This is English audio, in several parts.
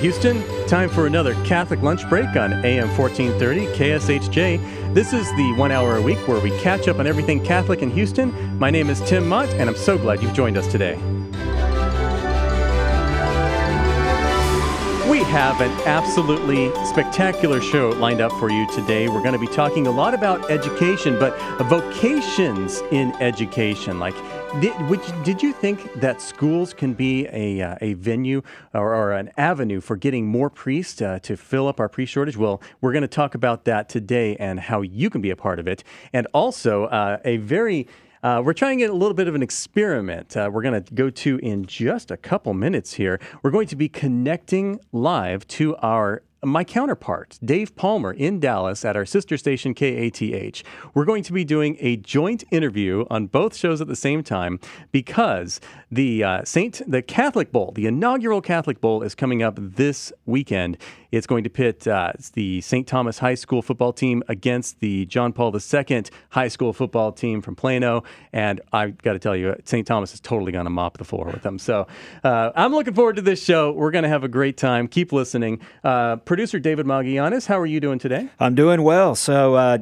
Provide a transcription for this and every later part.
Houston. Time for another Catholic lunch break on AM 1430 KSHJ. This is the 1 hour a week where we catch up on everything Catholic in Houston. My name is Tim Mott, and I'm so glad you've joined us today. We have an absolutely spectacular show lined up for you today. We're going to be talking a lot about education, but vocations in education. Did you think that schools can be a venue or an avenue for getting more priests to fill up our priest shortage? Well, we're going to talk about that today and how you can be a part of it. And also we're trying to get a little bit of an experiment. We're going to go to in just a couple minutes here. We're going to be connecting live to my counterpart, Dave Palmer, in Dallas at our sister station, KATH. We're going to be doing a joint interview on both shows at the same time because the Catholic Bowl, the inaugural Catholic Bowl, is coming up this weekend. It's going to pit the St. Thomas High School football team against the John Paul II High School football team from Plano. And I've got to tell you, St. Thomas is totally going to mop the floor with them. So I'm looking forward to this show. We're going to have a great time. Keep listening. Producer David Magianis, how are you doing today? I'm doing well. So,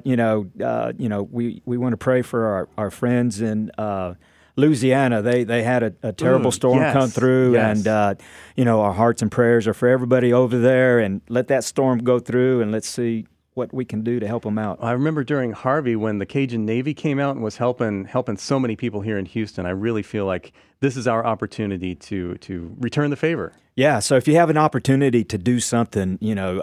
we want to pray for our friends in Louisiana. They had a terrible storm come through, and our hearts and prayers are for everybody over there. And let that storm go through, and let's see what we can do to help them out. I remember during Harvey when the Cajun Navy came out and was helping so many people here in Houston. I really feel like this is our opportunity to return the favor. Yeah, so if you have an opportunity to do something,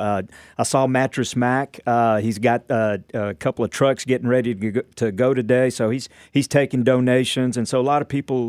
I saw Mattress Mac. He's got a couple of trucks getting ready to go today, so he's taking donations, and so a lot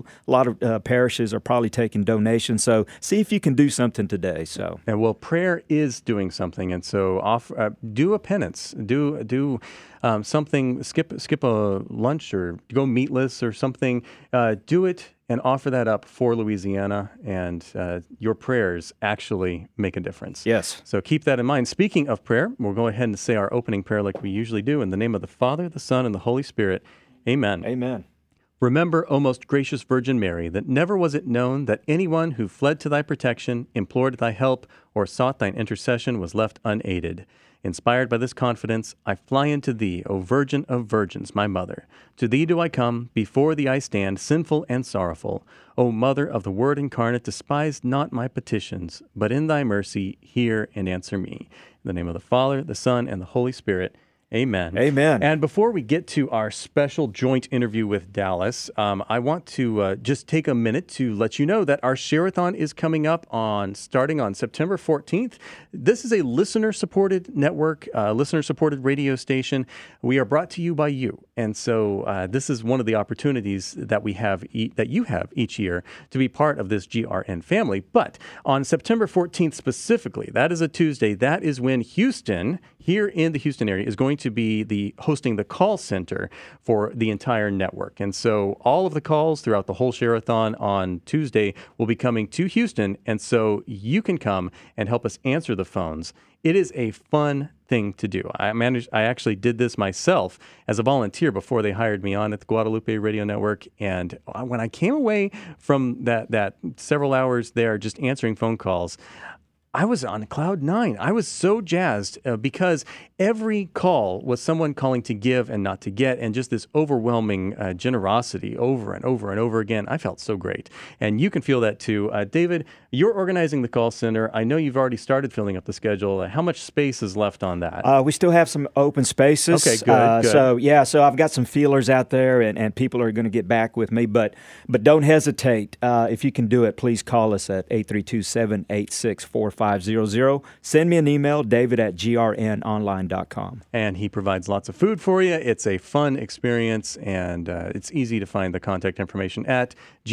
of parishes are probably taking donations. So see if you can do something today. So prayer is doing something, and so do a penance, do something, skip a lunch or go meatless or something. Do it. And offer that up for Louisiana, and your prayers actually make a difference. Yes. So keep that in mind. Speaking of prayer, we'll go ahead and say our opening prayer like we usually do. In the name of the Father, the Son, and the Holy Spirit. Amen. Amen. Remember, O most gracious Virgin Mary, that never was it known that anyone who fled to thy protection, implored thy help, or sought thine intercession was left unaided. Inspired by this confidence, I fly into thee, O Virgin of Virgins, my mother. To thee do I come, before thee I stand, sinful and sorrowful. O Mother of the Word incarnate, despise not my petitions, but in thy mercy hear and answer me. In the name of the Father, the Son, and the Holy Spirit. Amen. Amen. And before we get to our special joint interview with Dallas, I want to just take a minute to let you know that our Share-a-thon is coming up starting on September 14th. This is a listener-supported network, listener-supported radio station. We are brought to you by you. And so this is one of the opportunities that we have, that you have each year to be part of this GRN family. But on September 14th specifically, that is a Tuesday, that is when Houston, here in the Houston area, is going to be hosting the call center for the entire network. And so all of the calls throughout the whole Share-a-thon on Tuesday will be coming to Houston. And so you can come and help us answer the phones. It is a fun thing to do. I actually did this myself as a volunteer before they hired me on at the Guadalupe Radio Network. And when I came away from that several hours there just answering phone calls, I was on cloud nine. I was so jazzed because every call was someone calling to give and not to get, and just this overwhelming generosity over and over and over again. I felt so great. And you can feel that too. David, you're organizing the call center. I know you've already started filling up the schedule. How much space is left on that? We still have some open spaces. Okay, good. So I've got some feelers out there, and people are going to get back with me. But don't hesitate. If you can do it, please call us at 832-786-4500. Send me an email, david@grnonline.com. And he provides lots of food for you. It's a fun experience, and it's easy to find the contact information at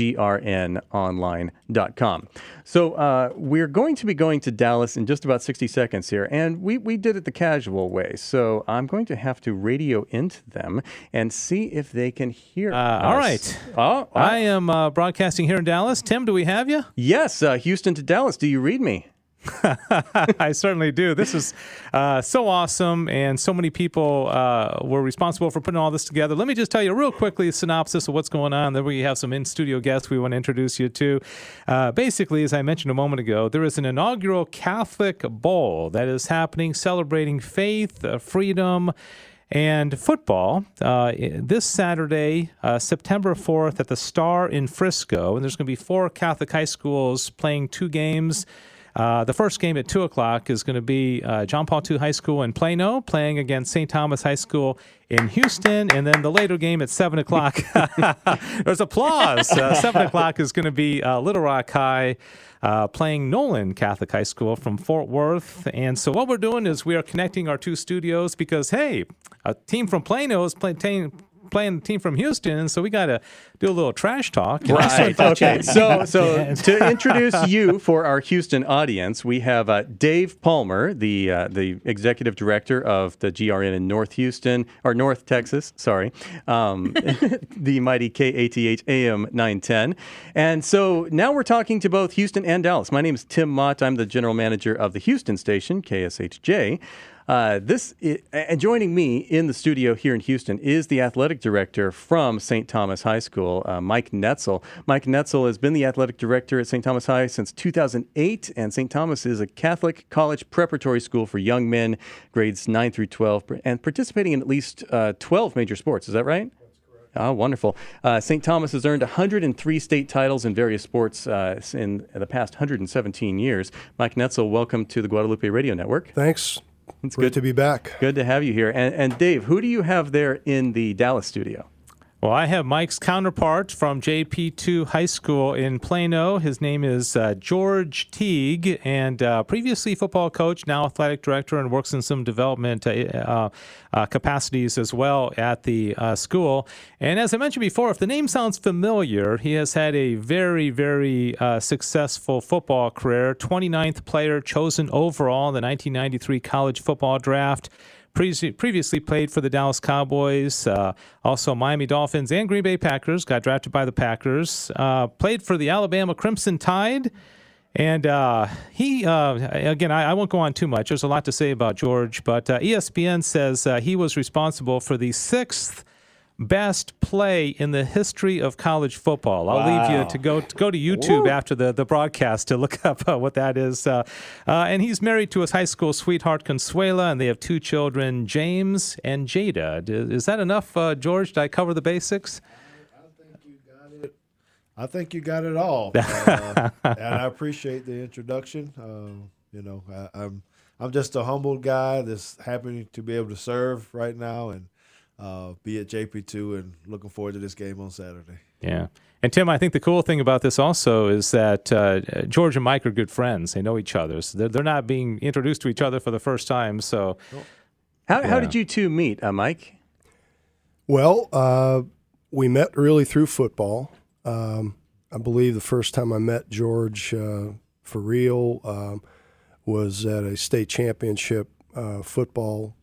grnonline.com. So we're going to be going to Dallas in just about 60 seconds here, and we did it the casual way. So I'm going to have to radio into them and see if they can hear us. All right. I am broadcasting here in Dallas. Tim, do we have you? Yes, Houston to Dallas. Do you read me? I certainly do. This is so awesome, and so many people were responsible for putting all this together. Let me just tell you real quickly a synopsis of what's going on. Then we have some in-studio guests we want to introduce you to. Basically, as I mentioned a moment ago, there is an inaugural Catholic Bowl that is happening, celebrating faith, freedom, and football this Saturday, September 4th at the Star in Frisco. And there's going to be 4 Catholic high schools playing 2 games. The first game at 2 o'clock is going to be John Paul II High School in Plano playing against St. Thomas High School in Houston. And then the later game at 7 o'clock, there's applause. 7 o'clock is going to be Little Rock High playing Nolan Catholic High School from Fort Worth. And so what we're doing is we are connecting our 2 studios because, hey, a team from Plano is playing the team from Houston, and so we got to do a little trash talk. Right. Okay. So to introduce you for our Houston audience, we have Dave Palmer, the executive director of the GRN in North Texas. Sorry, the mighty KATH AM 910. And so now we're talking to both Houston and Dallas. My name is Tim Mott. I'm the general manager of the Houston station, KSHJ. Joining me in the studio here in Houston is the athletic director from St. Thomas High School, Mike Netzel. Mike Netzel has been the athletic director at St. Thomas High since 2008, and St. Thomas is a Catholic college preparatory school for young men, grades 9 through 12, and participating in at least 12 major sports. Is that right? Oh, wonderful. St. Thomas has earned 103 state titles in various sports in the past 117 years. Mike Netzel, welcome to the Guadalupe Radio Network. Thanks. It's good to be back. Good to have you here. And Dave, who do you have there in the Dallas studio? Well, I have Mike's counterpart from JP2 High School in Plano. His name is George Teague, and previously football coach, now athletic director, and works in some development capacities as well at the school. And as I mentioned before, if the name sounds familiar, he has had a very, very successful football career, 29th player chosen overall in the 1993 college football draft. Previously played for the Dallas Cowboys, also Miami Dolphins and Green Bay Packers, got drafted by the Packers, played for the Alabama Crimson Tide, and he, again, I won't go on too much. There's a lot to say about George, but ESPN says he was responsible for the 6th best play in the history of college football. I'll leave you to go to YouTube after the broadcast to look up what that is. And he's married to his high school sweetheart, Consuela, and they have 2 children, James and Jada. Is that enough, George? Did I cover the basics? I think you got it all. And I appreciate the introduction. I'm just a humble guy that's happy to be able to serve right now and be at JP2 and looking forward to this game on Saturday. Yeah. And Tim, I think the cool thing about this also is that George and Mike are good friends. They know each other. So they're not being introduced to each other for the first time. So, How did you two meet, Mike? Well, we met really through football. I believe the first time I met George for real was at a state championship football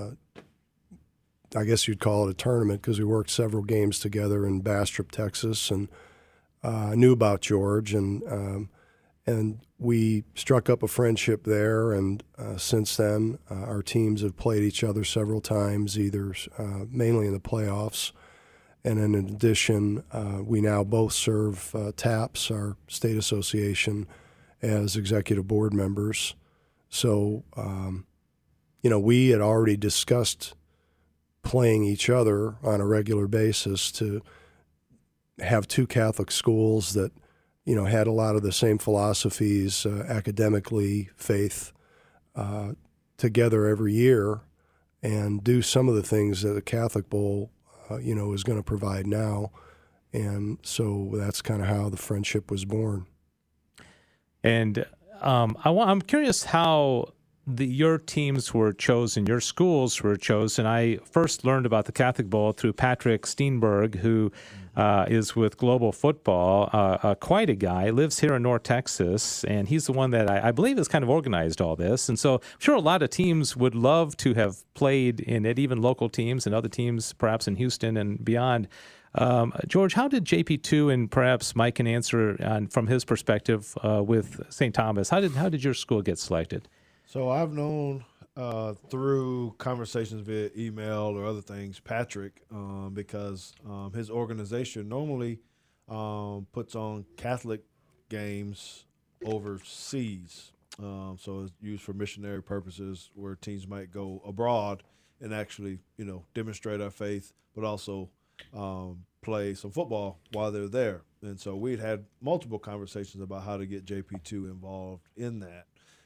I guess you'd call it a tournament because we worked several games together in Bastrop, Texas, and I knew about George, and we struck up a friendship there, and since then our teams have played each other several times, either mainly in the playoffs, and in addition, we now both serve TAPS, our state association, as executive board members. So, we had already discussed playing each other on a regular basis to have 2 Catholic schools that, had a lot of the same philosophies, academically, faith, together every year and do some of the things that the Catholic Bowl, is going to provide now. And so that's kind of how the friendship was born. And I'm curious how your teams were chosen, your schools were chosen. I first learned about the Catholic Bowl through Patrick Steenberg, who is with Global Football, quite a guy, lives here in North Texas, and he's the one that I believe has kind of organized all this. And so I'm sure a lot of teams would love to have played in it, even local teams and other teams perhaps in Houston and beyond. George, how did JP2, and perhaps Mike can answer from his perspective with St. Thomas, how did your school get selected? So I've known through conversations via email or other things, Patrick, because his organization normally puts on Catholic games overseas. So it's used for missionary purposes where teams might go abroad and actually, demonstrate our faith, but also play some football while they're there. And so we'd had multiple conversations about how to get JP2 involved in that.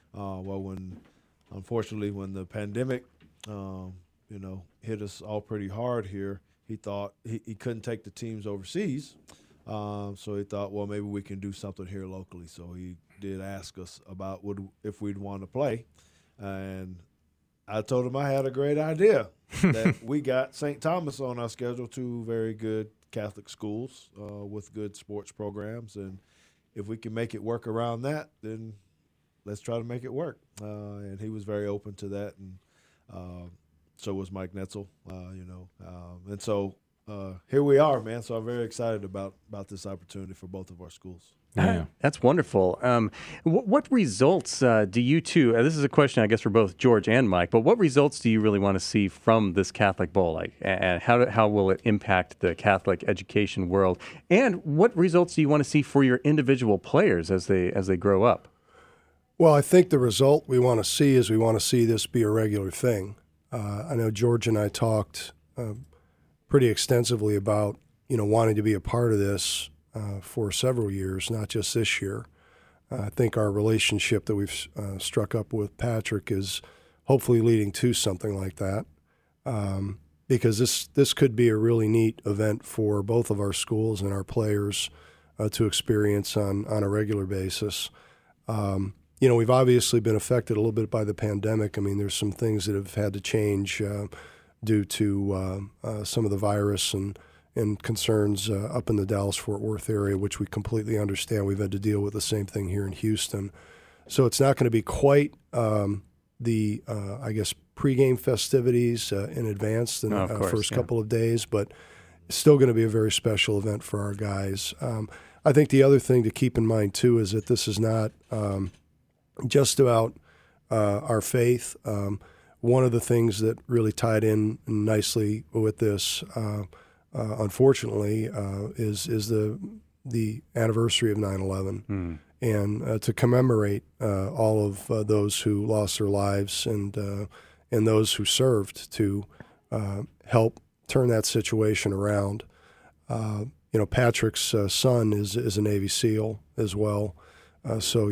Unfortunately, when the pandemic, hit us all pretty hard here, he thought he couldn't take the teams overseas. So he thought, well, maybe we can do something here locally. So he did ask us about if we'd want to play. And I told him I had a great idea, that we got St. Thomas on our schedule, two very good Catholic schools with good sports programs. And if we can make it work around that, then let's try to make it work. And he was very open to that. And so was Mike Netzel, and so here we are, man. So I'm very excited about this opportunity for both of our schools. Yeah, that's wonderful. What results do you two? This is a question, I guess, for both George and Mike. But what results do you really want to see from this Catholic Bowl? And how will it impact the Catholic education world? And what results do you want to see for your individual players as they grow up? Well, I think the result we want to see is we want to see this be a regular thing. I know George and I talked pretty extensively about wanting to be a part of this for several years, not just this year. I think our relationship that we've struck up with Patrick is hopefully leading to something like that, because this could be a really neat event for both of our schools and our players to experience on a regular basis. We've obviously been affected a little bit by the pandemic. I mean, there's some things that have had to change due to some of the virus and concerns up in the Dallas-Fort Worth area, which we completely understand. We've had to deal with the same thing here in Houston. So it's not going to be quite the pregame festivities in advance in the first couple of days, but it's still going to be a very special event for our guys. I think the other thing to keep in mind, too, is that this is not just about our faith. One of the things that really tied in nicely with this, unfortunately, is the anniversary of 9/11, and to commemorate all of those who lost their lives and those who served to help turn that situation around. Patrick's son is a Navy SEAL as well, so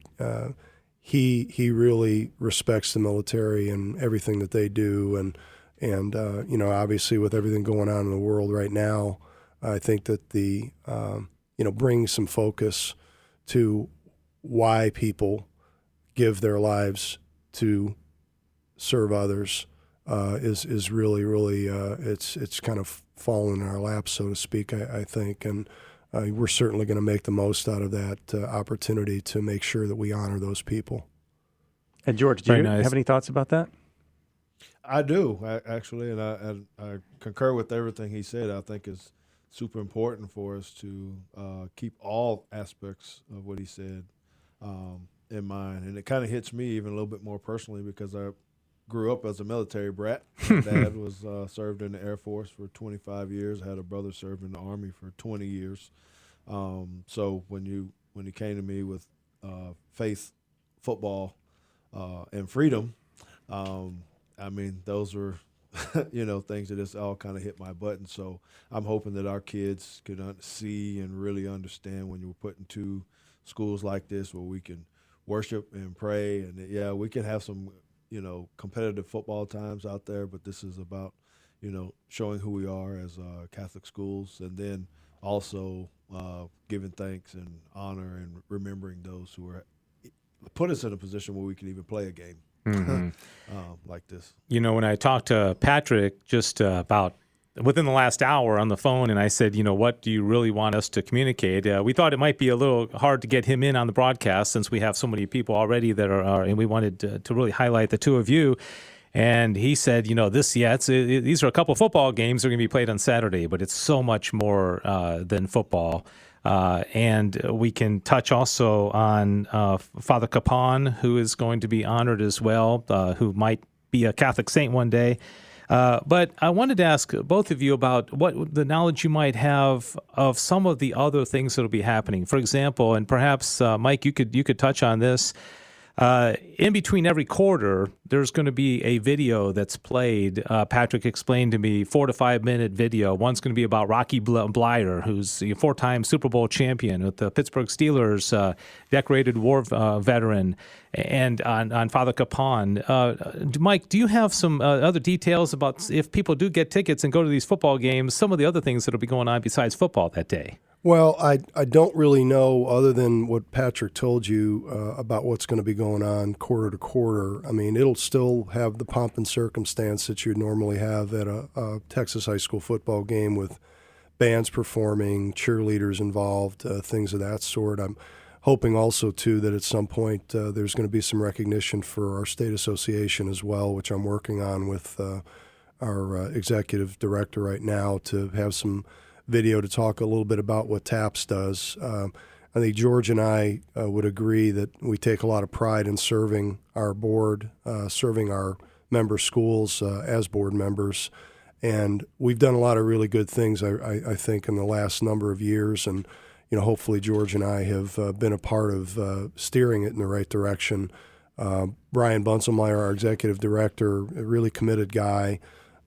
he really respects the military and everything that they do, and obviously with everything going on in the world right now, I think that the bringing some focus to why people give their lives to serve others is really it's kind of fallen in our lap, so to speak. I think, and we're certainly going to make the most out of that opportunity to make sure that we honor those people. And George, do you have any thoughts about that? I do, actually, and I concur with everything he said. I think it's super important for us to keep all aspects of what he said in mind. And it kind of hits me even a little bit more personally because I grew up as a military brat. My dad was served in the Air Force for 25 years. I had a brother serve in the Army for 20 years. So when he came to me with faith, football, and freedom, those were things that just all kind of hit my button. So I'm hoping that our kids could see and really understand when you're put into schools like this where we can worship and pray, and we can have some competitive football times out there, but this is about showing who we are as Catholic schools, and then also giving thanks and honor and remembering those who put us in a position where we can even play a game like this. When I talked to Patrick just about within the last hour on the phone, and I said, what do you really want us to communicate? We thought it might be a little hard to get him in on the broadcast since we have so many people already that are and we wanted to really highlight the two of you. And he said, these are a couple football games that are going to be played on Saturday, but it's so much more than football. And we can touch also on Father Capon, who is going to be honored as well, who might be a Catholic saint one day. But I wanted to ask both of you about what the knowledge you might have of some of the other things that will be happening. For example, and perhaps Mike, you could touch on this. In between every quarter, there's going to be a video that's played. Patrick explained to me 4 to 5 minute video. One's going to be about Rocky Bleier, who's a 4-time Super Bowl champion with the Pittsburgh Steelers, decorated war veteran, and on Father Capon. Mike, do you have some other details about if people do get tickets and go to these football games, some of the other things that will be going on besides football that day? Well, I don't really know other than what Patrick told you about what's going to be going on quarter to quarter. I mean, it'll still have the pomp and circumstance that you'd normally have at a Texas high school football game with bands performing, cheerleaders involved, things of that sort. I'm hoping also, too, that at some point there's going to be some recognition for our state association as well, which I'm working on with our executive director right now to have some video to talk a little bit about what TAPS does. I think George and I would agree that we take a lot of pride in serving our board, serving our member schools as board members. And we've done a lot of really good things, I think, in the last number of years. And, hopefully George and I have been a part of steering it in the right direction. Brian Bunselmeyer, our executive director, a really committed guy,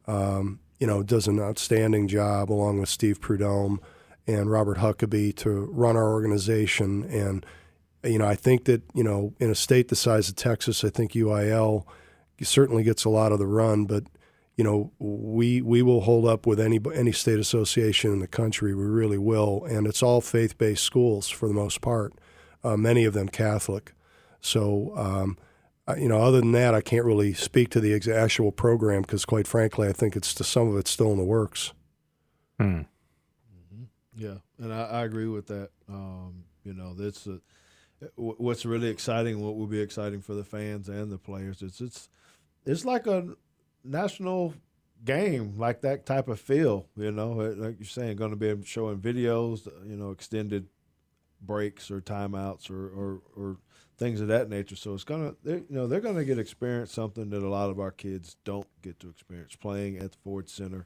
does an outstanding job along with Steve Prudhomme and Robert Huckabee to run our organization. And, I think that, in a state the size of Texas, I think UIL certainly gets a lot of the run, but, we will hold up with any state association in the country. We really will. And it's all faith-based schools for the most part, many of them Catholic. So, other than that, I can't really speak to the actual program because, quite frankly, I think some of it's still in the works. Mm-hmm. Yeah, and I agree with that. That's what's really exciting. What will be exciting for the fans and the players. It's like a national game, like that type of feel. Like you're saying, going to be showing videos. Extended breaks or timeouts or things of that nature. So they're gonna get experience something that a lot of our kids don't get to experience, playing at the Ford Center,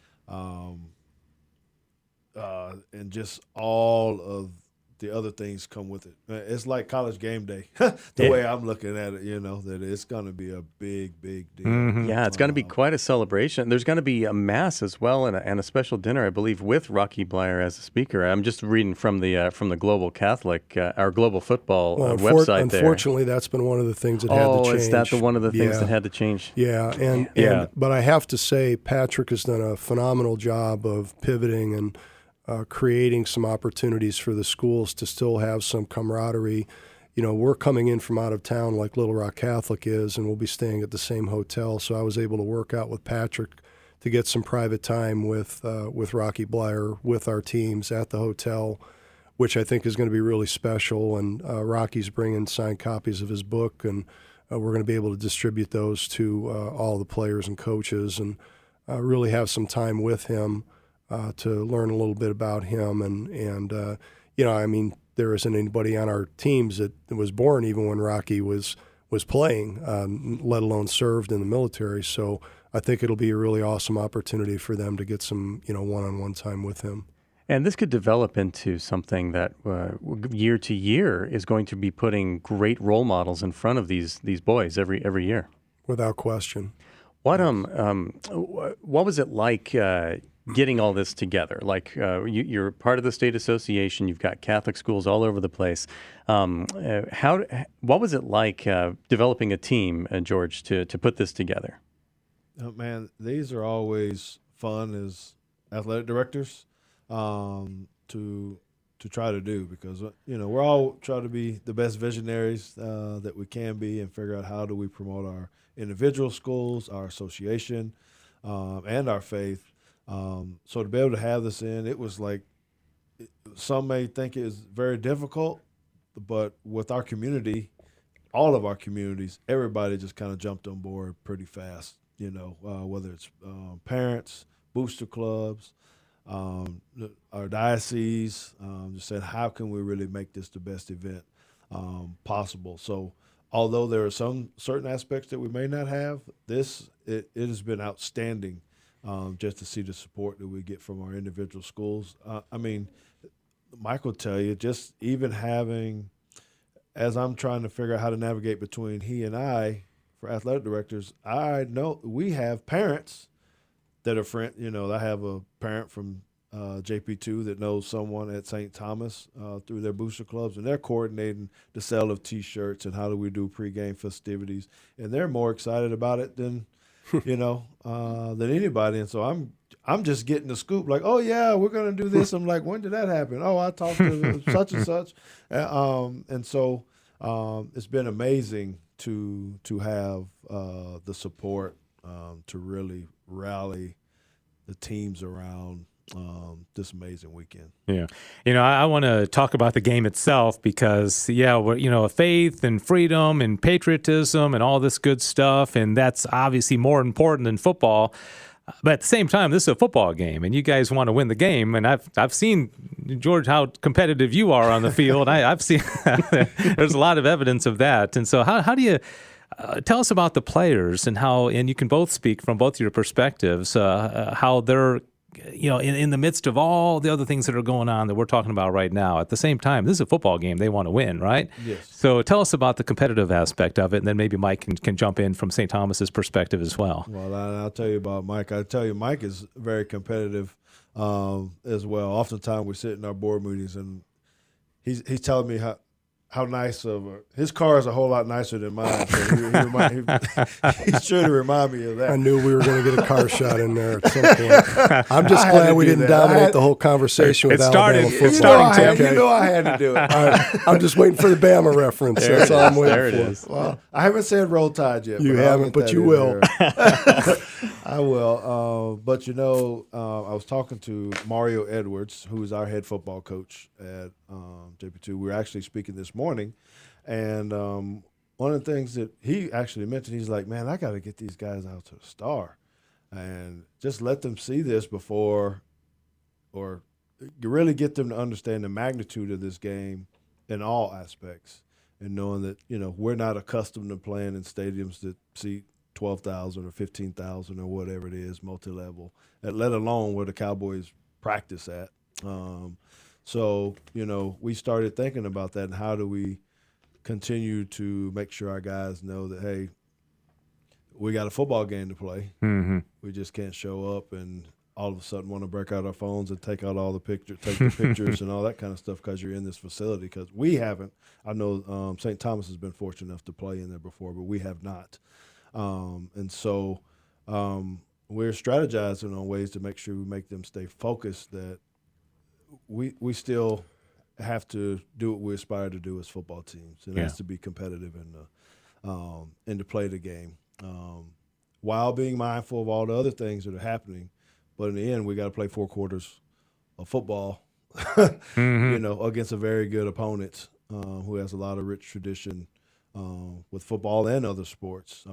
and just all of the other things come with it. It's like college game day, way I'm looking at it. That it's gonna be a big deal. Mm-hmm. Yeah, it's going to be quite a celebration. There's going to be a mass as well and a special dinner, I believe, with Rocky Bleier as a speaker. I'm just reading from the Global Catholic, our Global Football website there. Unfortunately, that's been one of the things that had to change. Oh, is that one of the things that had to change? Yeah, but I have to say, Patrick has done a phenomenal job of pivoting and creating some opportunities for the schools to still have some camaraderie. We're coming in from out of town like Little Rock Catholic is, and we'll be staying at the same hotel. So I was able to work out with Patrick to get some private time with Rocky Bleier, with our teams at the hotel, which I think is going to be really special. And Rocky's bringing signed copies of his book, and we're going to be able to distribute those to all the players and coaches and really have some time with him to learn a little bit about him. And there isn't anybody on our teams that was born even when Rocky was playing, let alone served in the military. So I think it'll be a really awesome opportunity for them to get some, one-on-one time with him. And this could develop into something that year to year is going to be putting great role models in front of these boys every year. Without question. What was it like getting all this together? Like you're part of the state association. You've got Catholic schools all over the place. What was it like developing a team, George, to put this together? Oh, man, these are always fun as athletic directors to try to do because we're all trying to be the best visionaries that we can be and figure out how do we promote our individual schools, our association, and our faith. So to be able to have this it was like some may think it is very difficult, but with our community all of our communities, everybody just kind of jumped on board pretty fast, whether it's parents, booster clubs, our diocese, just said, how can we really make this the best event possible? So although there are some certain aspects that we may not have, it has been outstanding just to see the support that we get from our individual schools. Mike will tell you, just even having, as I'm trying to figure out how to navigate between he and I for athletic directors, I know we have parents that are friends. I have a parent from JP2 that knows someone at St. Thomas through their booster clubs, and they're coordinating the sale of T-shirts and how do we do pregame festivities, and they're more excited about it than than anybody. And so I'm just getting the scoop, like, oh yeah, we're gonna do this. I'm like, when did that happen? Oh, I talked to such and such, and so it's been amazing to have the support to really rally the teams around this amazing weekend. Yeah. I want to talk about the game itself because, we're, faith and freedom and patriotism and all this good stuff, and that's obviously more important than football. But at the same time, this is a football game, and you guys want to win the game. And I've seen, George, how competitive you are on the field. I've seen there's a lot of evidence of that. And so how do you tell us about the players and how, and you can both speak from both your perspectives, how they're, in the midst of all the other things that are going on that we're talking about right now. At the same time, this is a football game. They want to win, right? Yes. So tell us about the competitive aspect of it, and then maybe Mike can jump in from St. Thomas's perspective as well. Well, I'll tell you about Mike. I'll tell you, Mike is very competitive as well. Oftentimes we sit in our board meetings, and he's telling me how nice his car is a whole lot nicer than mine. So he's sure to remind me of that. I knew we were going to get a car shot in there at some point. I'm just glad we didn't dominate the whole conversation with Alabama football. I had to do it. I'm just waiting for the Bama reference. That's all I'm waiting for. There it is. Well, I haven't said Roll Tide yet. You haven't, but you will. I will. But I was talking to Mario Edwards, who is our head football coach at JP2. We were actually speaking this morning, and one of the things that he actually mentioned, he's like, man, I got to get these guys out to the Star and just let them see this before, or really get them to understand the magnitude of this game in all aspects, and knowing that, we're not accustomed to playing in stadiums that seat 12,000 or 15,000 or whatever it is, multi-level, let alone where the Cowboys practice at. So, we started thinking about that, and how do we continue to make sure our guys know that, hey, we got a football game to play. Mm-hmm. We just can't show up and all of a sudden want to break out our phones and take out all the pictures and all that kind of stuff because you're in this facility. Because we haven't. I know St. Thomas has been fortunate enough to play in there before, but we have not. And so we're strategizing on ways to make sure we make them stay focused, that we still have to do what we aspire to do as football teams, and that's to be competitive and to play the game while being mindful of all the other things that are happening. But in the end, we got to play 4 quarters of football, against a very good opponent who has a lot of rich tradition with football and other sports.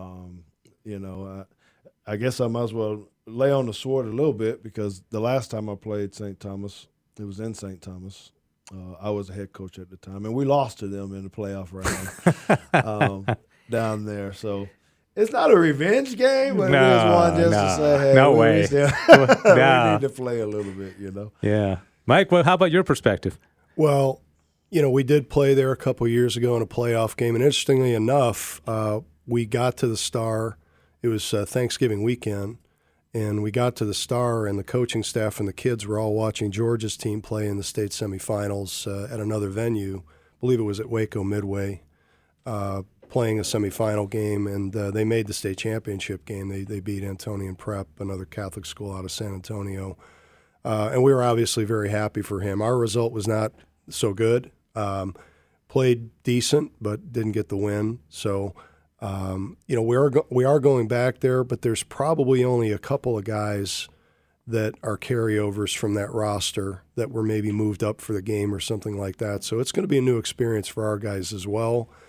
I guess I might as well lay on the sword a little bit, because the last time I played St. Thomas, it was in St. Thomas. I was a head coach at the time, and we lost to them in the playoff round down there. So it's not a revenge game, but it is one just to say, hey, we need to play a little bit, Yeah. Mike, how about your perspective? Well, we did play there a couple of years ago in a playoff game, and interestingly enough, we got to the Star. It was Thanksgiving weekend, and we got to the Star, and the coaching staff and the kids were all watching Georgia's team play in the state semifinals at another venue. I believe it was at Waco Midway, playing a semifinal game, and they made the state championship game. They beat Antonian Prep, another Catholic school out of San Antonio, and we were obviously very happy for him. Our result was not so good. Played decent, but didn't get the win. So, we are going back there, but there's probably only a couple of guys that are carryovers from that roster that were maybe moved up for the game or something like that. So it's going to be a new experience for our guys as well.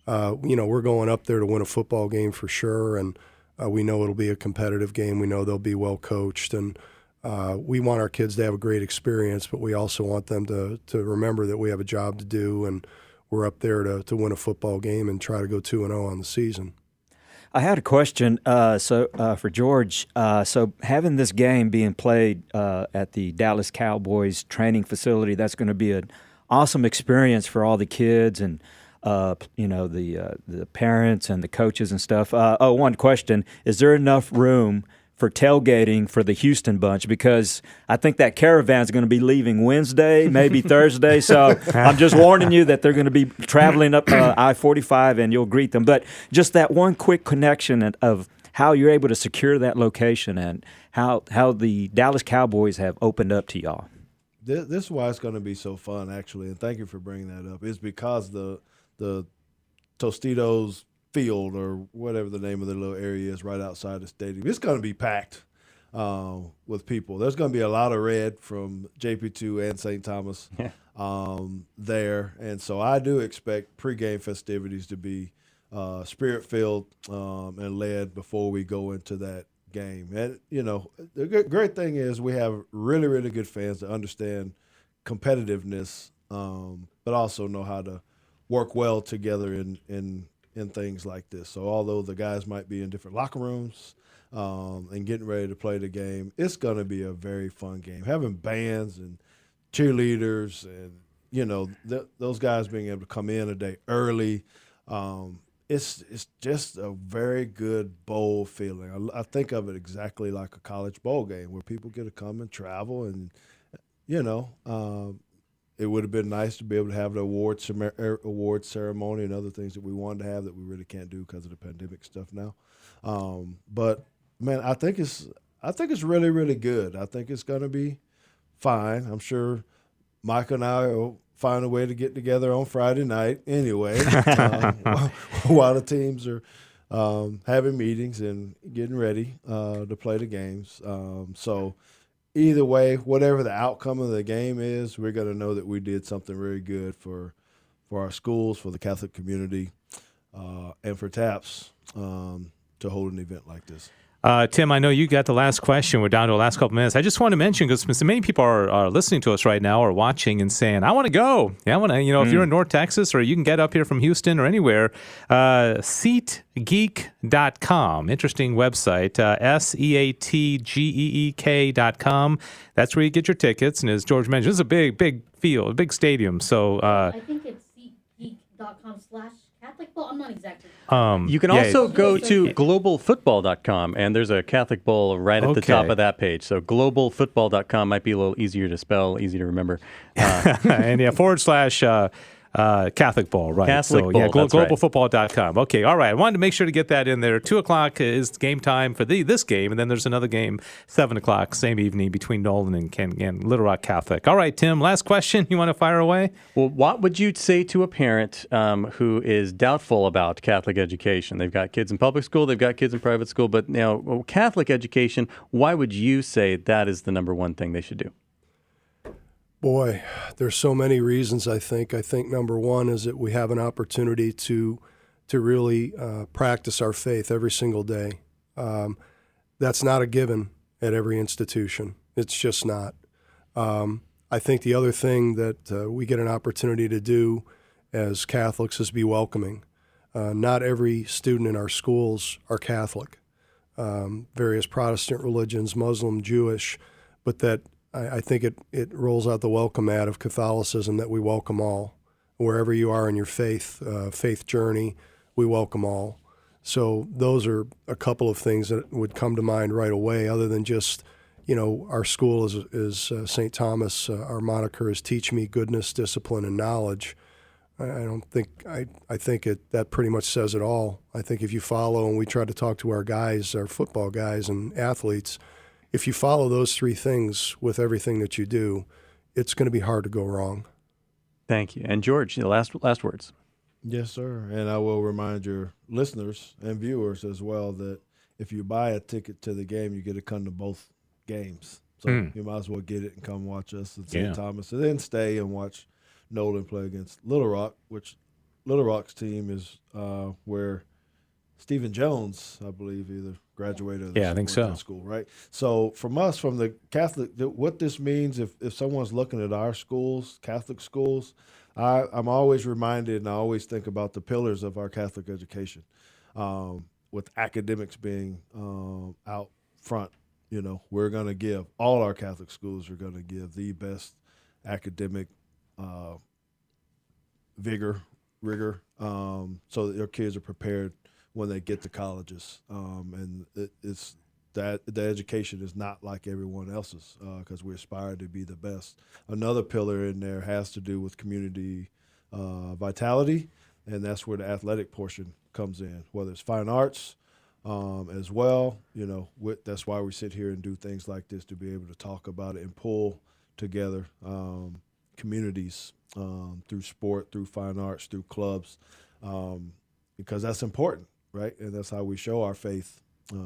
we're going up there to win a football game for sure, and we know it'll be a competitive game. We know they'll be well coached, and we want our kids to have a great experience, but we also want them to remember that we have a job to do, and we're up there to win a football game and try to go 2-0 on the season. I had a question for George. So having this game being played at the Dallas Cowboys training facility, that's going to be an awesome experience for all the kids and the parents and the coaches and stuff. One question: is there enough room for tailgating for the Houston bunch? Because I think that caravan is going to be leaving Wednesday, maybe Thursday. So I'm just warning you that they're going to be traveling up I-45, and you'll greet them. But just that one quick connection of how you're able to secure that location and how the Dallas Cowboys have opened up to y'all. This is why it's going to be so fun, actually, and thank you for bringing that up. It's because the Tostitos field, or whatever the name of the little area is right outside the stadium, it's going to be packed with people. There's going to be a lot of red from JP2 and St. Thomas there, and so I do expect pregame festivities to be spirit-filled and led before we go into that game. And the great thing is we have really, really good fans that understand competitiveness, but also know how to work well together in things like this. So although the guys might be in different locker rooms and getting ready to play the game, it's going to be a very fun game. Having bands and cheerleaders and, those guys being able to come in a day early, it's just a very good bowl feeling. I think of it exactly like a college bowl game where people get to come and travel and, it would have been nice to be able to have the award ceremony and other things that we wanted to have that we really can't do because of the pandemic stuff now. But man, I think it's really, really good. I think it's going to be fine. I'm sure Mike and I will find a way to get together on Friday night anyway, while the teams are having meetings and getting ready to play the games. So either way, whatever the outcome of the game is, we're going to know that we did something very good for our schools, for the Catholic community, and for TAPS to hold an event like this. Tim, I know you got the last question. We're down to the last couple minutes. I just want to mention, because many people are listening to us right now or watching and saying, I want to go. Yeah, I want to, if you're in North Texas or you can get up here from Houston or anywhere, SeatGeek.com. Interesting website, SeatGeek.com. That's where you get your tickets. And as George mentioned, this is a big field, a big stadium. So I think it's SeatGeek.com/Catholic Bowl. I'm not exactly. You can also go to globalfootball.com, and there's a Catholic Bowl right at the top of that page. So globalfootball.com might be a little easier to spell, easy to remember. And / Catholic Bowl, right? Catholic Bowl, that's right. Globalfootball.com. Okay, all right. I wanted to make sure to get that in there. 2:00 is game time for this game, and then there's another game, 7:00, same evening, between Nolan and Little Rock Catholic. All right, Tim, last question. You want to fire away? Well, what would you say to a parent who is doubtful about Catholic education? They've got kids in public school, they've got kids in private school, but now Catholic education, why would you say that is the number one thing they should do? Boy, there's so many reasons, I think. I think number one is that we have an opportunity to really practice our faith every single day. That's not a given at every institution. It's just not. I think the other thing that we get an opportunity to do as Catholics is be welcoming. Not every student in our schools are Catholic. Various Protestant religions, Muslim, Jewish, but that I think it rolls out the welcome mat of Catholicism that we welcome all. Wherever you are in your faith journey, we welcome all. So those are a couple of things that would come to mind right away, other than just, our school is St. Thomas. Our moniker is Teach Me Goodness, Discipline, and Knowledge. I think that pretty much says it all. I think if you follow, and we try to talk to our guys, our football guys and athletes, if you follow those three things with everything that you do, it's going to be hard to go wrong. Thank you. And George, the last words. Yes, sir. And I will remind your listeners and viewers as well that if you buy a ticket to the game, you get to come to both games. So you might as well get it and come watch us at St. Thomas, and then stay and watch Nolan play against Little Rock, which Little Rock's team is where Stephen Jones, I believe, either graduated. I think so. School, right? So from us, from the Catholic, what this means, if someone's looking at our schools, Catholic schools, I'm always reminded, and I always think about the pillars of our Catholic education, with academics being out front. We're going to give, all our Catholic schools are going to give the best academic rigor, so that your kids are prepared when they get to colleges. And it's that the education is not like everyone else's, because we aspire to be the best. Another pillar in there has to do with community vitality, and that's where the athletic portion comes in, whether it's fine arts as well. That's why we sit here and do things like this, to be able to talk about it and pull together communities through sport, through fine arts, through clubs, because that's important, right? And that's how we show our faith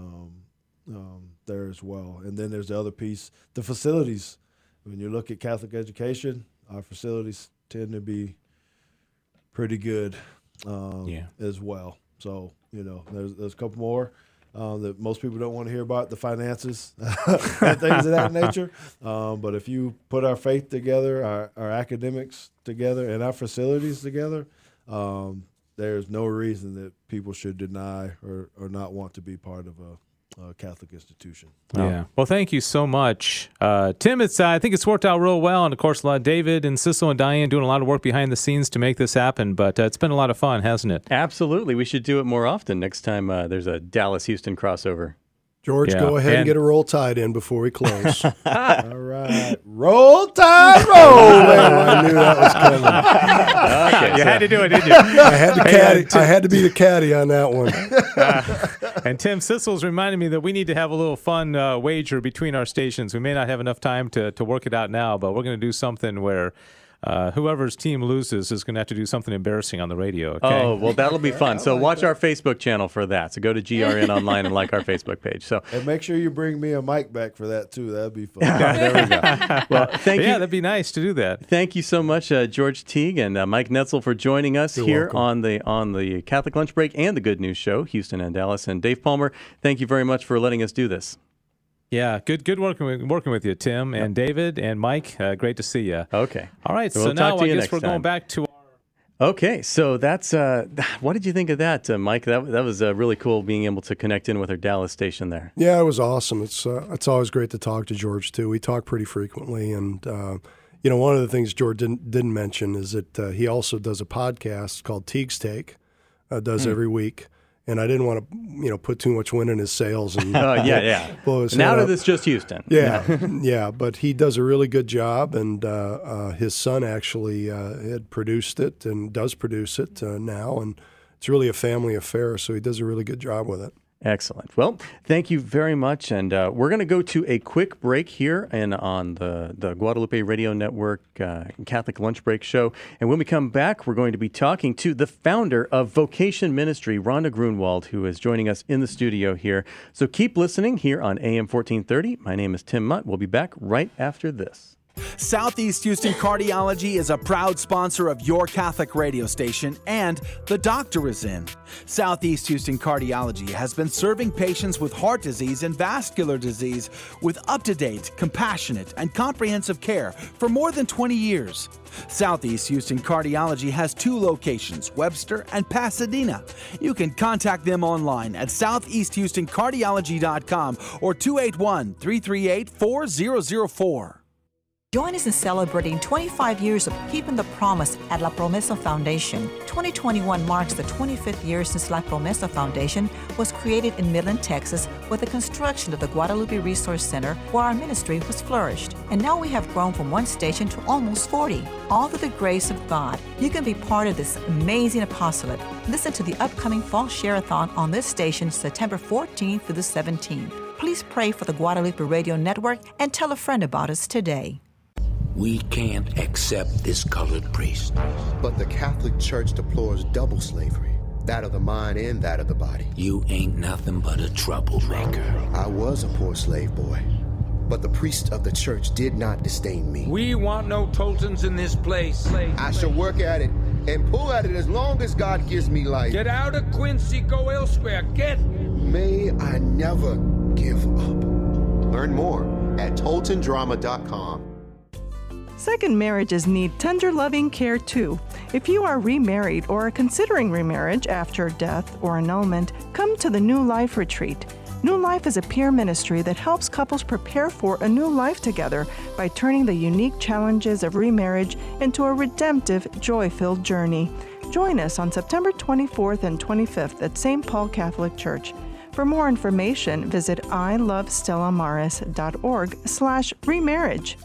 there as well. And then there's the other piece, the facilities. When you look at Catholic education, our facilities tend to be pretty good as well. So, there's a couple more that most people don't want to hear about, the finances and things of that nature. But if you put our faith together, our academics together, and our facilities together, there's no reason that people should deny or not want to be part of a Catholic institution. Yeah. Well, thank you so much, Tim. I think it's worked out real well, and of course, David and Sissel and Diane doing a lot of work behind the scenes to make this happen. But it's been a lot of fun, hasn't it? Absolutely. We should do it more often next time there's a Dallas-Houston crossover. George, go ahead and get a Roll Tide in before we close. All right. Roll Tide, roll! I knew that was coming. Okay, you had to do it, didn't you? I had to be the caddy on that one. And Tim Sissel's reminded me that we need to have a little fun wager between our stations. We may not have enough time to work it out now, but we're going to do something where whoever's team loses is going to have to do something embarrassing on the radio. Okay? Oh, well, that'll be fun. So watch our Facebook channel for that. So go to GRN Online and like our Facebook page. So and make sure you bring me a mic back for that too. That'd be fun. There we go. Well, thank you. Yeah, that'd be nice to do that. Thank you so much, George Teague and Mike Netzel, for joining us here on the Catholic Lunch Break and the Good News Show, Houston and Dallas. And Dave Palmer, thank you very much for letting us do this. Yeah, good working with you, Tim and David and Mike. Great to see you. Okay. All right, So so we'll now talk to I you guess next we're going time. back to Okay, so that's what did you think of that, Mike? That was really cool being able to connect in with our Dallas station there. Yeah, it was awesome. It's always great to talk to George too. We talk pretty frequently, and one of the things George didn't mention is that he also does a podcast called Teague's Take, every week. And I didn't want to, put too much wind in his sails. And blow his now head that up. it's just Houston. Yeah, but he does a really good job, and his son actually had produced it and does produce it now, and it's really a family affair, so he does a really good job with it. Excellent. Well, thank you very much. And we're going to go to a quick break here and on the Guadalupe Radio Network Catholic Lunch Break Show. And when we come back, we're going to be talking to the founder of Vocation Ministry, Rhonda Grunwald, who is joining us in the studio here. So keep listening here on AM 1430. My name is Tim Mutt. We'll be back right after this. Southeast Houston Cardiology is a proud sponsor of your Catholic radio station, and the doctor is in. Southeast Houston Cardiology has been serving patients with heart disease and vascular disease with up-to-date, compassionate, and comprehensive care for more than 20 years. Southeast Houston Cardiology has 2 locations, Webster and Pasadena. You can contact them online at southeasthoustancardiology.com or 281-338-4004. Join us in celebrating 25 years of Keeping the Promise at La Promesa Foundation. 2021 marks the 25th year since La Promesa Foundation was created in Midland, Texas, with the construction of the Guadalupe Resource Center, where our ministry was flourished. And now we have grown from 1 station to almost 40. All through the grace of God, you can be part of this amazing apostolate. Listen to the upcoming Fall Share-a-thon on this station September 14th through the 17th. Please pray for the Guadalupe Radio Network and tell a friend about us today. We can't accept this colored priest. But the Catholic Church deplores double slavery, that of the mind and that of the body. You ain't nothing but a troublemaker. I was a poor slave boy, but the priest of the church did not disdain me. We want no Toltons in this place. I shall work at it and pull at it as long as God gives me life. Get out of Quincy, go elsewhere. Get. May I never give up. Learn more at ToltonDrama.com. Second marriages need tender, loving care too. If you are remarried or are considering remarriage after death or annulment, come to the New Life Retreat. New Life is a peer ministry that helps couples prepare for a new life together by turning the unique challenges of remarriage into a redemptive, joy-filled journey. Join us on September 24th and 25th at St. Paul Catholic Church. For more information, visit ilovestellaMaris.org/remarriage.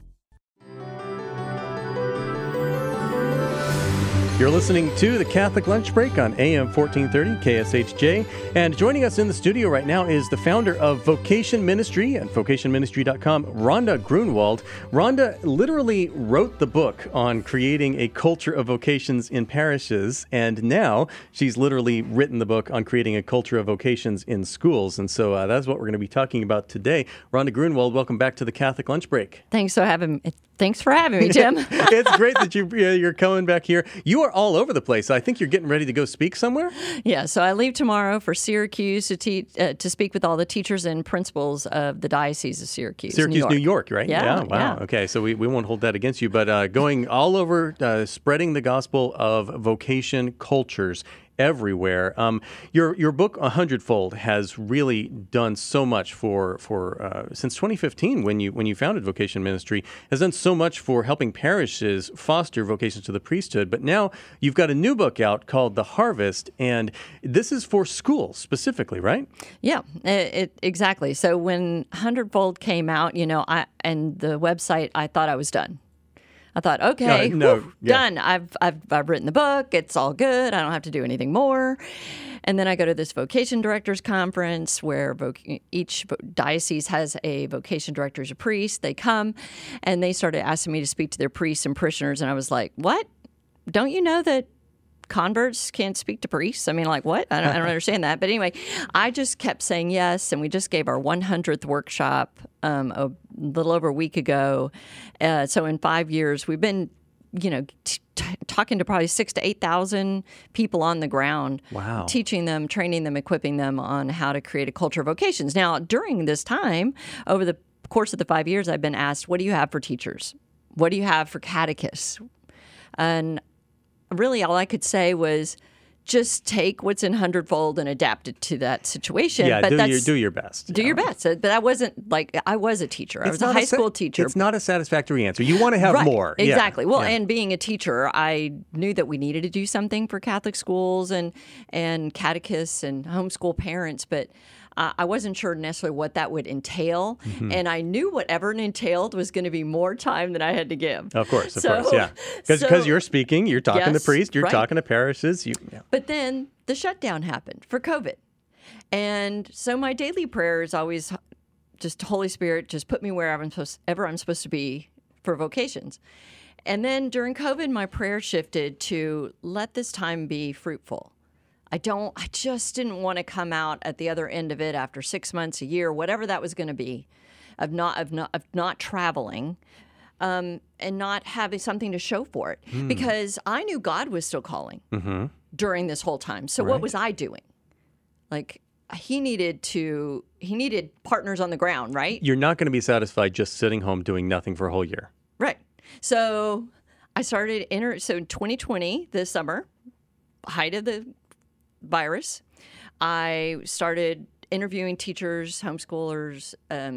You're listening to the Catholic Lunch Break on AM 1430 KSHJ. And joining us in the studio right now is the founder of Vocation Ministry at vocationministry.com, Rhonda Grunwald. Rhonda literally wrote the book on creating a culture of vocations in parishes. And now she's literally written the book on creating a culture of vocations in schools. And so that's what we're going to be talking about today. Rhonda Grunwald, welcome back to the Catholic Lunch Break. Thanks for having me, Tim. It's great that you're coming back here. You are all over the place. I think you're getting ready to go speak somewhere. Yeah, so I leave tomorrow for Syracuse to speak with all the teachers and principals of the Diocese of Syracuse, New York, right? Yeah, wow. Yeah. Okay, so we won't hold that against you, but going all over, spreading the gospel of vocation cultures everywhere. Your book, 100-Fold, has really done so much for since 2015 when you founded Vocation Ministry, has done so much for helping parishes foster vocations to the priesthood. But now you've got a new book out called The Harvest, and this is for schools specifically, right? Yeah, exactly. So when 100-Fold came out, and the website, I thought I was done. I thought, okay, done. I've written the book. It's all good. I don't have to do anything more. And then I go to this vocation directors conference where each diocese has a vocation director as a priest. They come and they started asking me to speak to their priests and parishioners. And I was like, what? Don't you know that converts can't speak to priests? I mean, like, what? I don't understand that. But anyway, I just kept saying yes, and we just gave our 100th workshop a little over a week ago. So in 5 years, we've been, talking to probably 6,000 to 8,000 people on the ground. Wow. Teaching them, training them, equipping them on how to create a culture of vocations. Now, during this time, over the course of the 5 years, I've been asked, what do you have for teachers? What do you have for catechists? And really, all I could say was just take what's in 100-Fold and adapt it to that situation. Yeah, but do your best. Do your best. But I wasn't I was a teacher. I was a high school teacher. It's not a satisfactory answer. You want to have more. Exactly. Yeah. Well, yeah. And being a teacher, I knew that we needed to do something for Catholic schools and catechists and homeschool parents, but I wasn't sure necessarily what that would entail. Mm-hmm. And I knew whatever it entailed was going to be more time than I had to give. Of course, yeah. Because you're speaking, you're talking to priests, you're talking to parishes. But then the shutdown happened for COVID. And so my daily prayer is always just, Holy Spirit, just put me wherever I'm supposed to be for vocations. And then during COVID, my prayer shifted to let this time be fruitful. I just didn't want to come out at the other end of it after 6 months, a year, whatever that was going to be, of not traveling, and not having something to show for it, because I knew God was still calling during this whole time. So what was I doing? Like, he needed partners on the ground, right? You're not going to be satisfied just sitting home doing nothing for a whole year, right? So I started so in 2020, this summer, height of the virus, I started interviewing teachers, homeschoolers,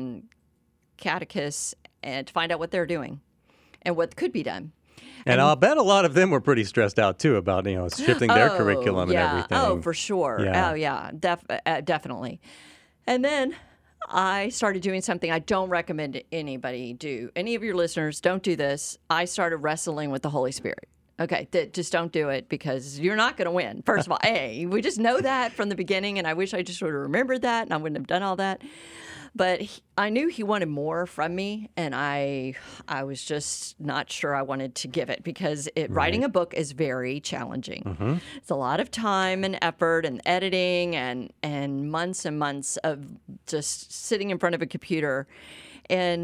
catechists, and to find out what they're doing and what could be done. And I'll bet a lot of them were pretty stressed out too about shifting their curriculum and everything. Oh, for sure. Yeah. Oh, yeah, definitely. And then I started doing something I don't recommend anybody do. Any of your listeners, don't do this. I started wrestling with the Holy Spirit. Okay, just don't do it because you're not going to win. First of all, we just know that from the beginning, and I wish I just would have remembered that, and I wouldn't have done all that. But I knew he wanted more from me, and I was just not sure I wanted to give it because writing a book is very challenging. Mm-hmm. It's a lot of time and effort and editing and months and months of just sitting in front of a computer. And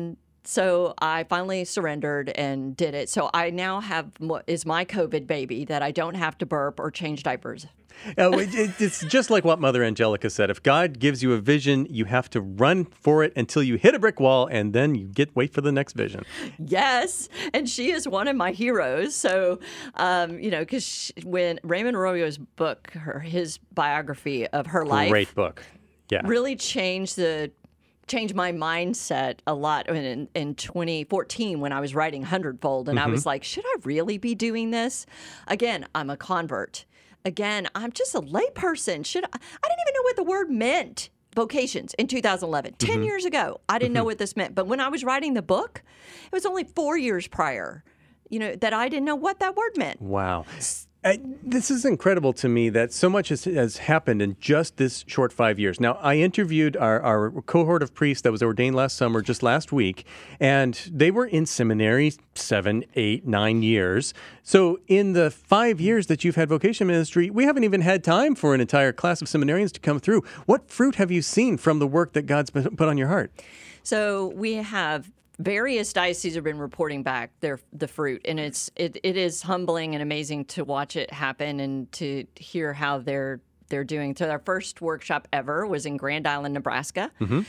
So I finally surrendered and did it. So I now have what is my COVID baby that I don't have to burp or change diapers. It's just like what Mother Angelica said. If God gives you a vision, you have to run for it until you hit a brick wall, and then you wait for the next vision. Yes, and she is one of my heroes. So, because when Raymond Arroyo's book, his biography of her life, great book, yeah, really changed my mindset a lot in 2014 when I was writing Hundredfold, and I was like, should I really be doing this? Again, I'm a convert. Again, I'm just a layperson. I didn't even know what the word meant, vocations, in 2011. 10 years ago, I didn't know what this meant. But when I was writing the book, it was only 4 years prior, that I didn't know what that word meant. Wow. This is incredible to me that so much has happened in just this short 5 years. Now, I interviewed our cohort of priests that was ordained last summer, just last week, and they were in seminary 7, 8, 9 years. So in the 5 years that you've had vocation ministry, we haven't even had time for an entire class of seminarians to come through. What fruit have you seen from the work that God's put on your heart? So we have various dioceses have been reporting back the fruit, and it is humbling and amazing to watch it happen and to hear how they're doing. So our first workshop ever was in Grand Island, Nebraska,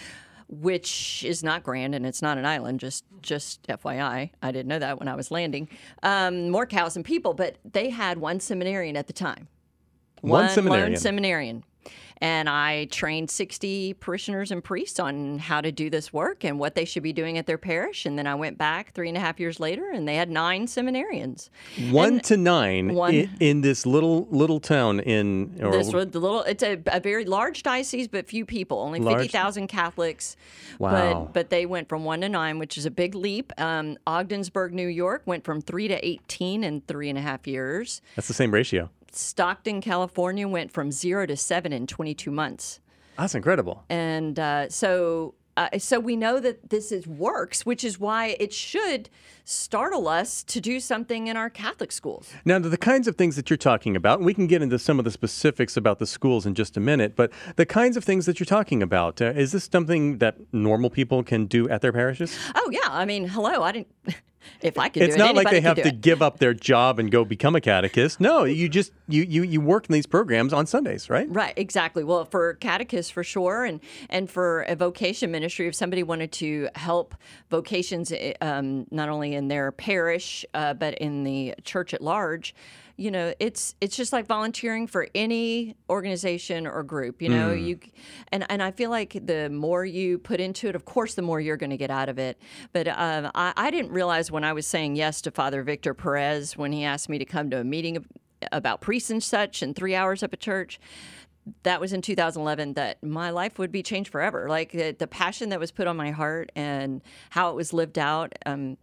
which is not grand and it's not an island. Just FYI, I didn't know that when I was landing. More cows and people, but they had one seminarian at the time. One seminarian. And I trained 60 parishioners and priests on how to do this work and what they should be doing at their parish. And then I went back 3.5 years later, and they had 9 seminarians. 1 to 9 in this little town in. It's a very large diocese, but few people. Only 50,000 Catholics. Wow! But they went from 1 to 9, which is a big leap. Ogdensburg, New York, went from 3 to 18 in 3.5 years. That's the same ratio. Stockton, California went from 0 to 7 in 22 months. That's incredible. And so we know that this works, which is why it should startle us to do something in our Catholic schools. Now, the kinds of things that you're talking about, and we can get into some of the specifics about the schools in just a minute, but the kinds of things that you're talking about, is this something that normal people can do at their parishes? Oh, yeah. I mean, hello, I didn't... If I could do it, it's not like they have to it. give up their job and go become a catechist. No, you just you work in these programs on Sundays, right? Right, exactly. Well, for catechists for sure, and for a vocation ministry, if somebody wanted to help vocations, not only in their parish but in the church at large. It's just like volunteering for any organization or group. And I feel like the more you put into it, of course, the more you're going to get out of it. But I didn't realize when I was saying yes to Father Victor Perez when he asked me to come to a meeting about priests and such and 3 hours up at church. That was in 2011, that my life would be changed forever. Like the passion that was put on my heart and how it was lived out.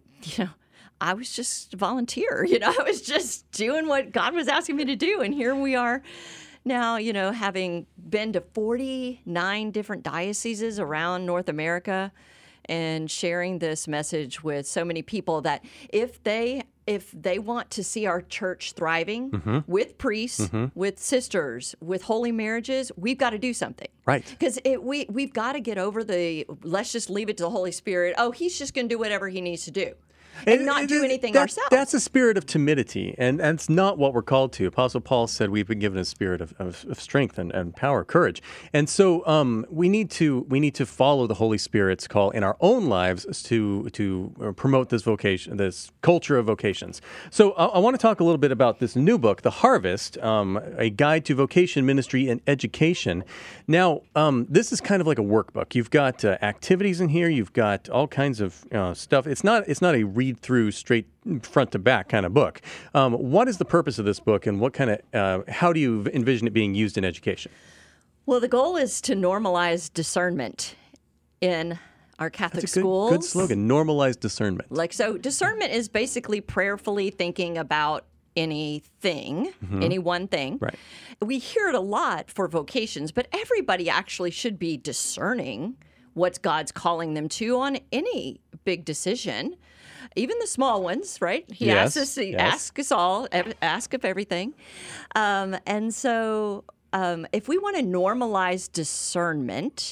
I was just a volunteer, I was just doing what God was asking me to do. And here we are now, having been to 49 different dioceses around North America and sharing this message with so many people that if they want to see our church thriving with priests, with sisters, with holy marriages, we've got to do something. Right. Because we've got to get over let's just leave it to the Holy Spirit. Oh, he's just going to do whatever he needs to do. And not do anything ourselves. That's a spirit of timidity, and that's not what we're called to. Apostle Paul said we've been given a spirit of strength and power, courage. And so we need to follow the Holy Spirit's call in our own lives to promote this vocation, this culture of vocations. So I want to talk a little bit about this new book, The Harvest, a guide to vocation, ministry, and education. Now, this is kind of like a workbook. You've got activities in here. You've got all kinds of stuff. It's not a read through straight front to back kind of book. What is the purpose of this book, and what kind of how do you envision it being used in education? Well, the goal is to normalize discernment in our Catholic schools. Good slogan, normalize discernment. So discernment is basically prayerfully thinking about anything, any one thing. Right. We hear it a lot for vocations, but everybody actually should be discerning what God's calling them to on any big decision. Even the small ones, right? He asks us, ask us all, ask of everything. And so if we want to normalize discernment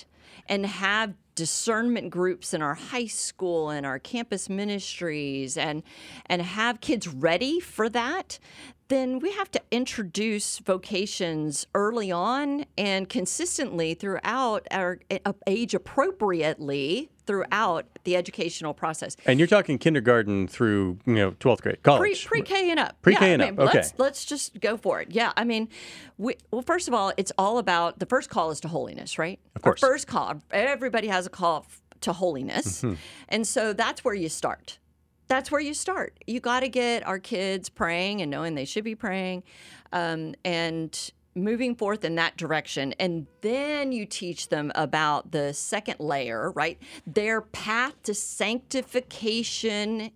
and have discernment groups in our high school and our campus ministries and have kids ready for that, then we have to introduce vocations early on and consistently throughout our age appropriately throughout the educational process. And you're talking kindergarten through 12th grade, college. Pre-K and up. Pre-K and up. Okay. Let's just go for it. Yeah, I mean, well, first of all, it's all about the first call is to holiness, right? Of course. Our first call. Everybody has a call to holiness, and so that's where you start. That's where you start. You got to get our kids praying and knowing they should be praying, and moving forth in that direction. And then you teach them about the second layer, right? Their path to sanctification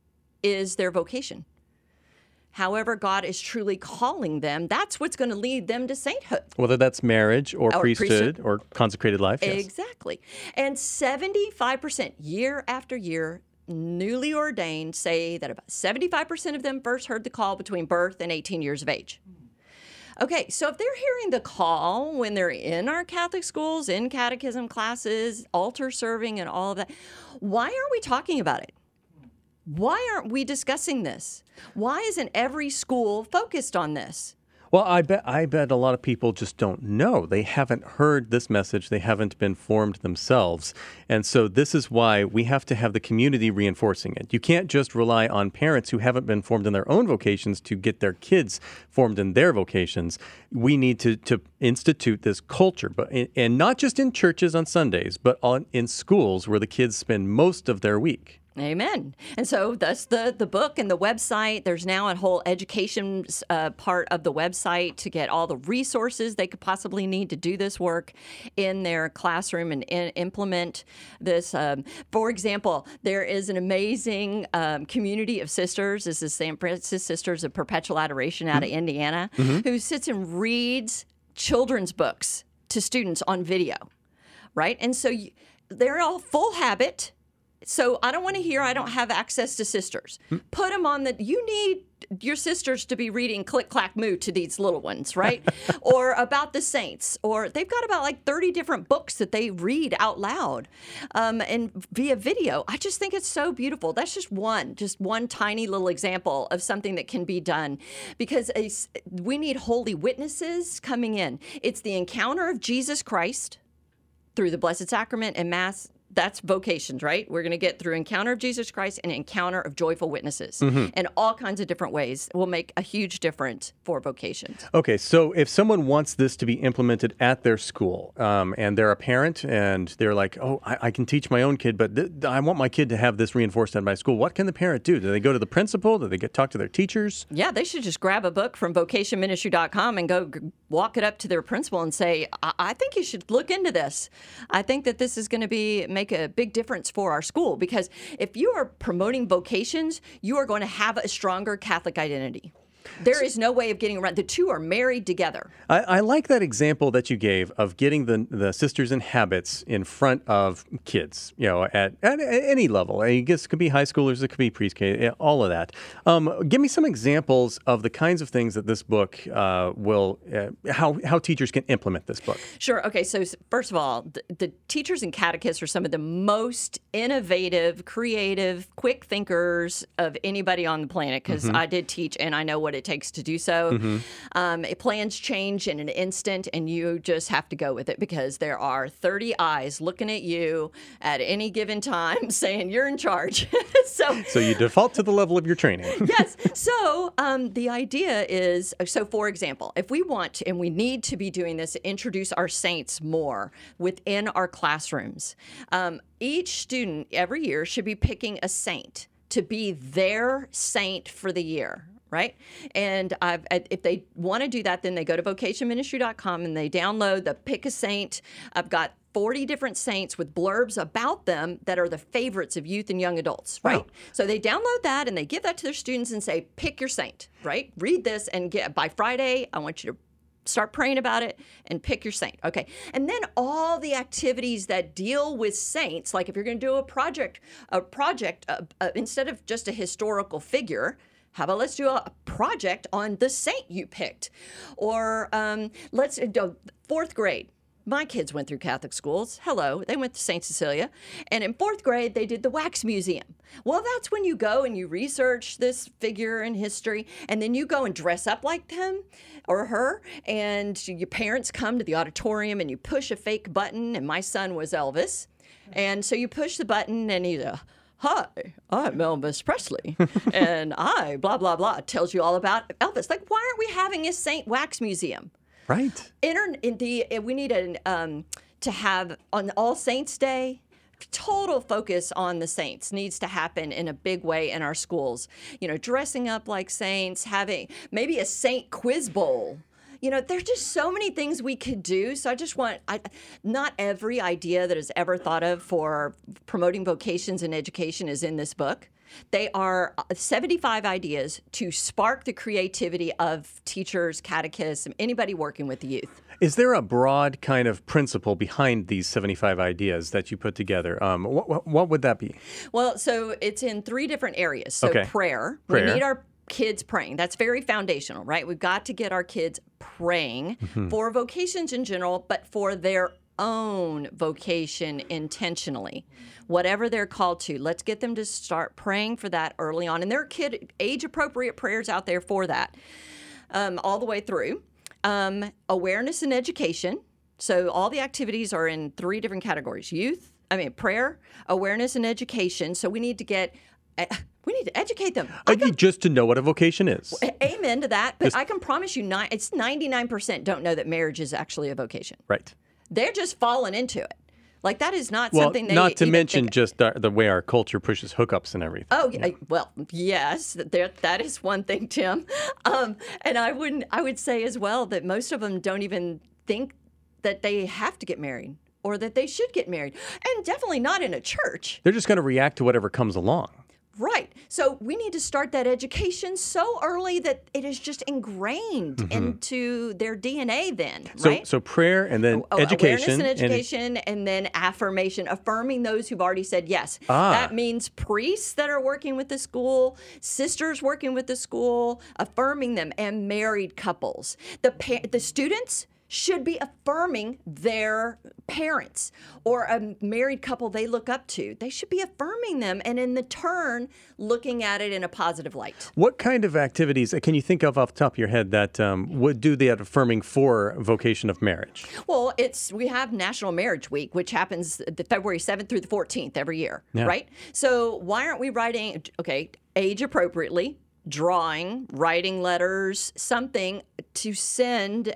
is their vocation. However God is truly calling them, that's what's going to lead them to sainthood. Whether that's marriage or priesthood or consecrated life. Yes. Exactly. And 75% year after year, newly ordained say that about 75% of them first heard the call between birth and 18 years of age. Okay, so if they're hearing the call when they're in our Catholic schools, in catechism classes, altar serving and all of that, why aren't we talking about it? Why aren't we discussing this? Why isn't every school focused on this? Well, I bet a lot of people just don't know. They haven't heard this message. They haven't been formed themselves. And so this is why we have to have the community reinforcing it. You can't just rely on parents who haven't been formed in their own vocations to get their kids formed in their vocations. We need to institute this culture, and not just in churches on Sundays, but in schools where the kids spend most of their week. Amen. And so that's the book and the website. There's now a whole education part of the website to get all the resources they could possibly need to do this work in their classroom and implement this. For example, there is an amazing community of sisters. This is St. Francis Sisters of Perpetual Adoration out of Indiana, who sits and reads children's books to students on video, right? And so they're all full habit. So I don't want to hear I don't have access to sisters. Put them on you need your sisters to be reading Click, Clack, Moo to these little ones, right? Or about the saints. Or they've got about like 30 different books that they read out loud and via video. I just think it's so beautiful. That's just one tiny little example of something that can be done because we need holy witnesses coming in. It's the encounter of Jesus Christ through the Blessed Sacrament and Mass. That's vocations, right? We're going to get through encounter of Jesus Christ and encounter of joyful witnesses. And all kinds of different ways will make a huge difference for vocations. Okay, so if someone wants this to be implemented at their school and they're a parent and they're like, oh, I can teach my own kid, but I want my kid to have this reinforced at my school, what can the parent do? Do they go to the principal? Do they talk to their teachers? Yeah, they should just grab a book from vocationministry.com and go walk it up to their principal and say, I think you should look into this. I think that this is going to make a big difference for our school because if you are promoting vocations, you are going to have a stronger Catholic identity. There is no way of getting around. The two are married together. I like that example that you gave of getting the sisters in habits in front of kids, at any level. I guess it could be high schoolers, it could be pre-K, all of that. Give me some examples of the kinds of things that this book will, how teachers can implement this book. Sure. Okay. So first of all, the teachers and catechists are some of the most innovative, creative, quick thinkers of anybody on the planet because I did teach and I know what it takes to do so. Plans change in an instant and you just have to go with it because there are 30 eyes looking at you at any given time saying you're in charge. So you default to the level of your training. Yes. So the idea is, for example, if we want and we need to be doing this, introduce our saints more within our classrooms. Each student every year should be picking a saint to be their saint for the year. Right? And if they want to do that, then they go to vocationministry.com and they download the Pick a Saint. I've got 40 different saints with blurbs about them that are the favorites of youth and young adults, right? Wow. So they download that and they give that to their students and say, pick your saint, right? Read this and by Friday, I want you to start praying about it and pick your saint. Okay. And then all the activities that deal with saints, like if you're going to do a project instead of just a historical figure, how about let's do a project on the saint you picked? Or let's do fourth grade. my kids went through Catholic schools. Hello, they went to St. Cecilia. And in 4th grade, they did the Wax Museum. Well, that's when you go and you research this figure in history, and then you go and dress up like him or her, and your parents come to the auditorium and you push a fake button, and my son was Elvis. And so you push the button and he's hi, I'm Elvis Presley, and I blah, blah, blah. It tells you all about Elvis. Like, why aren't we having a Saint Wax Museum? Right. We need to have on All Saints Day, total focus on the saints needs to happen in a big way in our schools. You know, dressing up like saints, having maybe a saint quiz bowl. You know, there's just so many things we could do. So I just not every idea that is ever thought of for promoting vocations in education is in this book. They are 75 ideas to spark the creativity of teachers, catechists, anybody working with the youth. Is there a broad kind of principle behind these 75 ideas that you put together? What would that be? Well, so it's in 3 different areas. So prayer. We need our kids praying. That's very foundational, right? We've got to get our kids praying for vocations in general, but for their own vocation intentionally. Whatever they're called to, let's get them to start praying for that early on. And there are age-appropriate prayers out there for that all the way through. Awareness and education. So all the activities are in 3 different categories. Prayer, awareness, and education. So we need to educate them. Just to know what a vocation is. Amen to that. But I can promise you, it's 99% don't know that marriage is actually a vocation. Right. They're just falling into it. Like, that is not something they not to mention just the way our culture pushes hookups and everything. Oh, yeah. Well, yes, that is one thing, Tim. And I would say as well that most of them don't even think that they have to get married or that they should get married. And definitely not in a church. They're just going to react to whatever comes along. Right. So we need to start that education so early that it is just ingrained into their DNA then, right? So prayer and then education. Awareness and education and then affirmation, affirming those who've already said yes. That means priests that are working with the school, sisters working with the school, affirming them, and married couples. The students should be affirming their parents or a married couple they look up to. They should be affirming them and in the turn looking at it in a positive light. What kind of activities can you think of off the top of your head that would do that affirming for vocation of marriage? Well, we have National Marriage Week, which happens February 7th through the 14th every year, right? So why aren't we writing, age appropriately, drawing, writing letters, something to send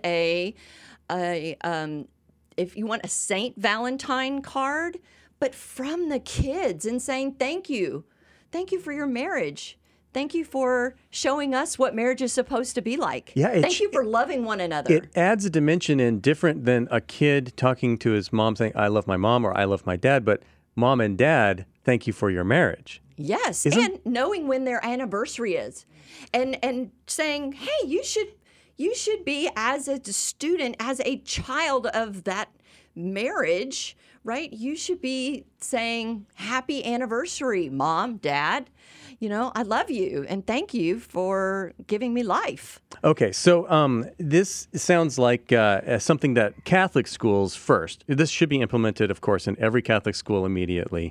if you want a Saint Valentine card, but from the kids and saying, thank you for your marriage. Thank you for showing us what marriage is supposed to be like. Yeah, thank you for loving one another. It adds a dimension in different than a kid talking to his mom saying, I love my mom or I love my dad, but mom and dad, thank you for your marriage. Yes, and knowing when their anniversary is and saying, hey, you should be, as a student, as a child of that marriage, right? You should be saying, happy anniversary, mom, dad. I love you and thank you for giving me life. Okay, so this sounds like something that Catholic schools first. This should be implemented, of course, in every Catholic school immediately.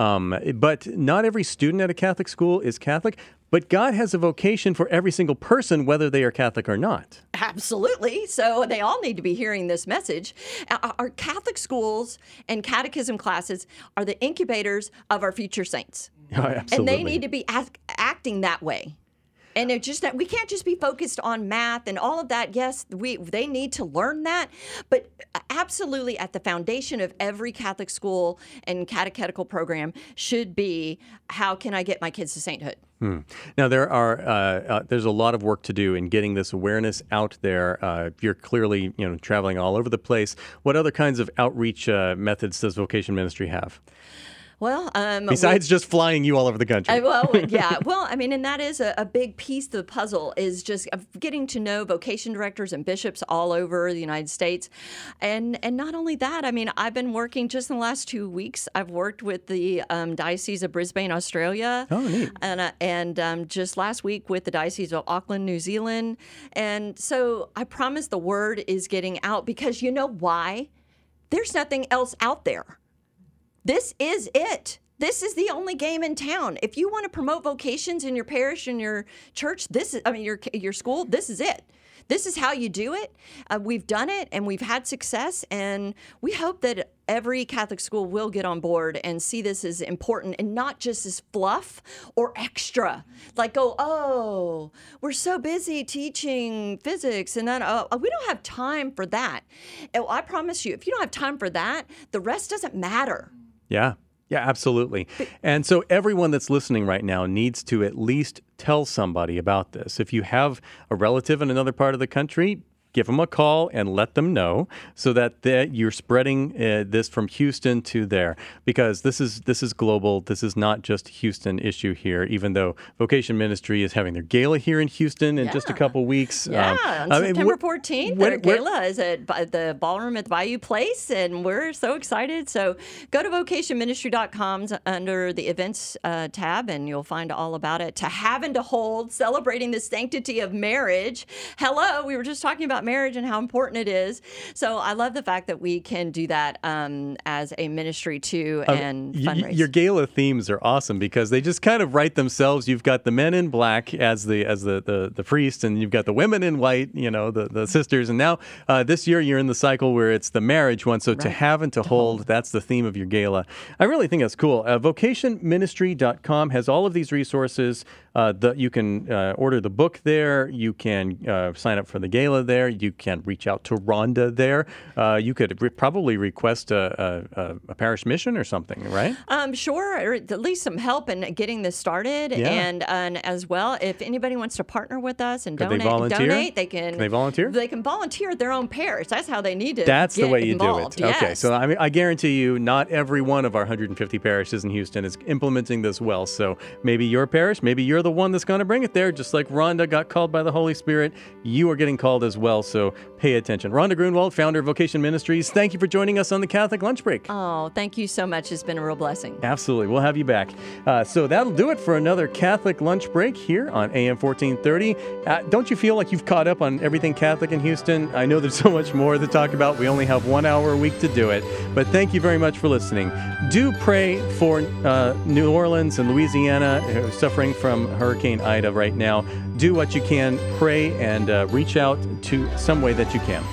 But not every student at a Catholic school is Catholic. But God has a vocation for every single person, whether they are Catholic or not. Absolutely. So they all need to be hearing this message. Our Catholic schools and catechism classes are the incubators of our future saints. Oh, absolutely. And they need to be acting that way. And it's just that we can't just be focused on math and all of that. Yes, they need to learn that. But absolutely at the foundation of every Catholic school and catechetical program should be, how can I get my kids to sainthood? Now, there's a lot of work to do in getting this awareness out there. You're clearly traveling all over the place. What other kinds of outreach methods does Vocation Ministry have? Well, besides just flying you all over the country. Yeah. Well, and that is a big piece of the puzzle, is just getting to know vocation directors and bishops all over the United States. And not only that, I've been working just in the last 2 weeks. I've worked with the Diocese of Brisbane, Australia. Oh, neat. And just last week with the Diocese of Auckland, New Zealand. And so I promise the word is getting out, because you know why? There's nothing else out there. This is it. This is the only game in town. If you want to promote vocations in your parish and your church, your school, this is it. This is how you do it. We've done it, and we've had success, and we hope that every Catholic school will get on board and see this as important and not just as fluff or extra. Like, oh, we're so busy teaching physics and that. We don't have time for that. I promise you, if you don't have time for that, the rest doesn't matter. Yeah. Yeah, absolutely. And so everyone that's listening right now needs to at least tell somebody about this. If you have a relative in another part of the country, give them a call and let them know so that you're spreading this from Houston to there, because this is global. This is not just a Houston issue here, even though Vocation Ministry is having their gala here in Houston in just a couple weeks. Yeah, on September 14th, their gala is at the ballroom at the Bayou Place, and we're so excited. So go to vocationministry.com under the events tab, and you'll find all about it. To Have and to Hold, celebrating the sanctity of marriage. Hello, we were just talking about marriage and how important it is. So I love the fact that we can do that as a ministry too, and fundraise. Your gala themes are awesome because they just kind of write themselves. You've got the men in black as the priest, and you've got the women in white, the sisters. And now this year you're in the cycle where it's the marriage one. So right. To have and to hold, that's the theme of your gala. I really think that's cool. Vocationministry.com has all of these resources. You can order the book there. You can sign up for the gala there. You can reach out to Rhonda there. You could probably request a parish mission or something, right? Sure, or at least some help in getting this started. Yeah. And as well, if anybody wants to partner with us and donate, they can. Can they volunteer? They can volunteer at their own parish. That's how they need to. That's get the way you involved. do it. Yes. Okay, so I guarantee you, not every one of our 150 parishes in Houston is implementing this well. So maybe your parish, maybe you're the one that's going to bring it there. Just like Rhonda got called by the Holy Spirit, you are getting called as well. So pay attention. Rhonda Grunwald, founder of Vocation Ministries, thank you for joining us on the Catholic Lunch Break. Oh, thank you so much. It's been a real blessing. Absolutely. We'll have you back. So that'll do it for another Catholic Lunch Break here on AM 1430. Don't you feel like you've caught up on everything Catholic in Houston? I know there's so much more to talk about. We only have 1 hour a week to do it. But thank you very much for listening. Do pray for New Orleans and Louisiana, who are suffering from Hurricane Ida right now. Do what you can. Pray and reach out to some way that you can.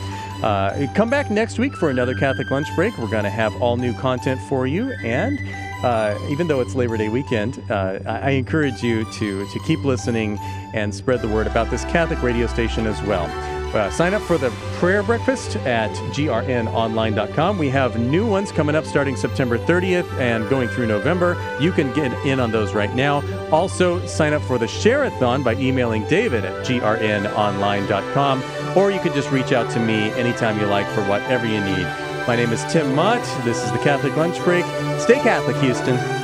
Come back next week for another Catholic Lunch Break. We're going to have all new content for you. And even though it's Labor Day weekend, I encourage you to keep listening and spread the word about this Catholic radio station as well. Sign up for the prayer breakfast at grnonline.com. We have new ones coming up starting September 30th and going through November. You can get in on those right now. Also, sign up for the Share-a-thon by emailing David at grnonline.com, or you can just reach out to me anytime you like for whatever you need. My name is Tim Mott. This is the Catholic Lunch Break. Stay Catholic, Houston.